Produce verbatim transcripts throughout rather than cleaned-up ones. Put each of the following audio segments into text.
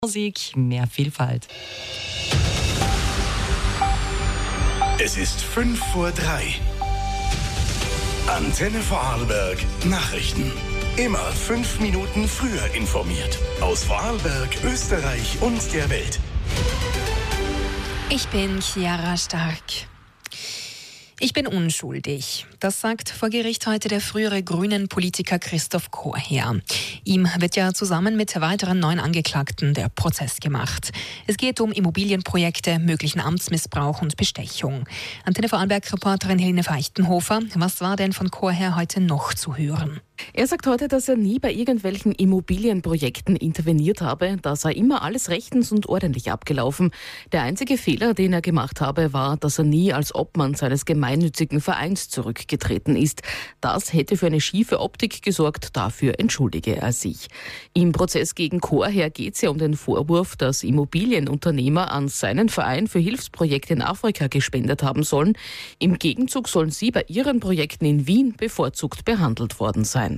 Musik, mehr Vielfalt. Es ist fünf vor drei. Antenne Vorarlberg Nachrichten. Immer fünf Minuten früher informiert. Aus Vorarlberg, Österreich und der Welt. Ich bin Chiara Stark. Ich bin unschuldig. Das sagt vor Gericht heute der frühere Grünen-Politiker Christoph Chorherr. Ihm wird ja zusammen mit weiteren neun Angeklagten der Prozess gemacht. Es geht um Immobilienprojekte, möglichen Amtsmissbrauch und Bestechung. Antenne Vorarlberg-Reporterin Helene Feichtenhofer, was war denn von Chorherr heute noch zu hören? Er sagt heute, dass er nie bei irgendwelchen Immobilienprojekten interveniert habe. Da sei immer alles rechtens und ordentlich abgelaufen. Der einzige Fehler, den er gemacht habe, war, dass er nie als Obmann seines gemeinnützigen Vereins zurückgetreten ist. Das hätte für eine schiefe Optik gesorgt, dafür entschuldige er sich. Im Prozess gegen Chorherr geht es ja um den Vorwurf, dass Immobilienunternehmer an seinen Verein für Hilfsprojekte in Afrika gespendet haben sollen. Im Gegenzug sollen sie bei ihren Projekten in Wien bevorzugt behandelt worden sein.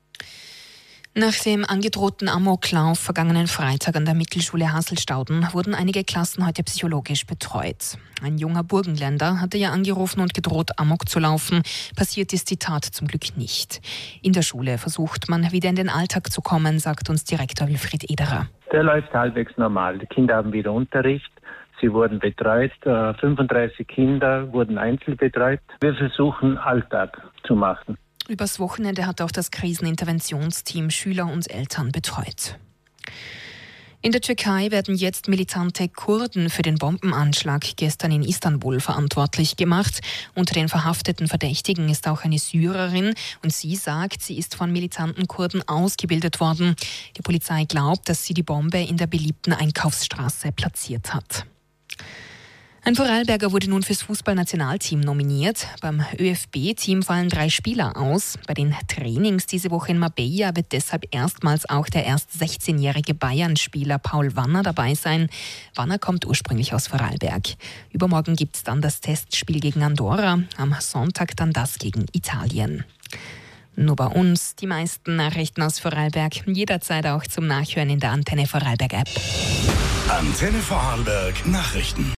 Nach dem angedrohten Amoklauf vergangenen Freitag an der Mittelschule Hasselstauden wurden einige Klassen heute psychologisch betreut. Ein junger Burgenländer hatte ja angerufen und gedroht, Amok zu laufen. Passiert ist die Tat zum Glück nicht. In der Schule versucht man wieder in den Alltag zu kommen, sagt uns Direktor Wilfried Ederer. Der läuft halbwegs normal. Die Kinder haben wieder Unterricht. Sie wurden betreut. fünfunddreißig Kinder wurden einzeln betreut. Wir versuchen, Alltag zu machen. Übers Wochenende hat auch das Kriseninterventionsteam Schüler und Eltern betreut. In der Türkei werden jetzt militante Kurden für den Bombenanschlag gestern in Istanbul verantwortlich gemacht. Unter den verhafteten Verdächtigen ist auch eine Syrerin und sie sagt, sie ist von militanten Kurden ausgebildet worden. Die Polizei glaubt, dass sie die Bombe in der beliebten Einkaufsstraße platziert hat. Ein Vorarlberger wurde nun fürs Fußballnationalteam nominiert. Beim ÖFB-Team fallen drei Spieler aus. Bei den Trainings diese Woche in Marbella wird deshalb erstmals auch der erst sechzehnjährige Bayern-Spieler Paul Wanner dabei sein. Wanner kommt ursprünglich aus Vorarlberg. Übermorgen gibt es dann das Testspiel gegen Andorra, am Sonntag dann das gegen Italien. Nur bei uns die meisten Nachrichten aus Vorarlberg, jederzeit auch zum Nachhören in der Antenne Vorarlberg App. Antenne Vorarlberg Nachrichten.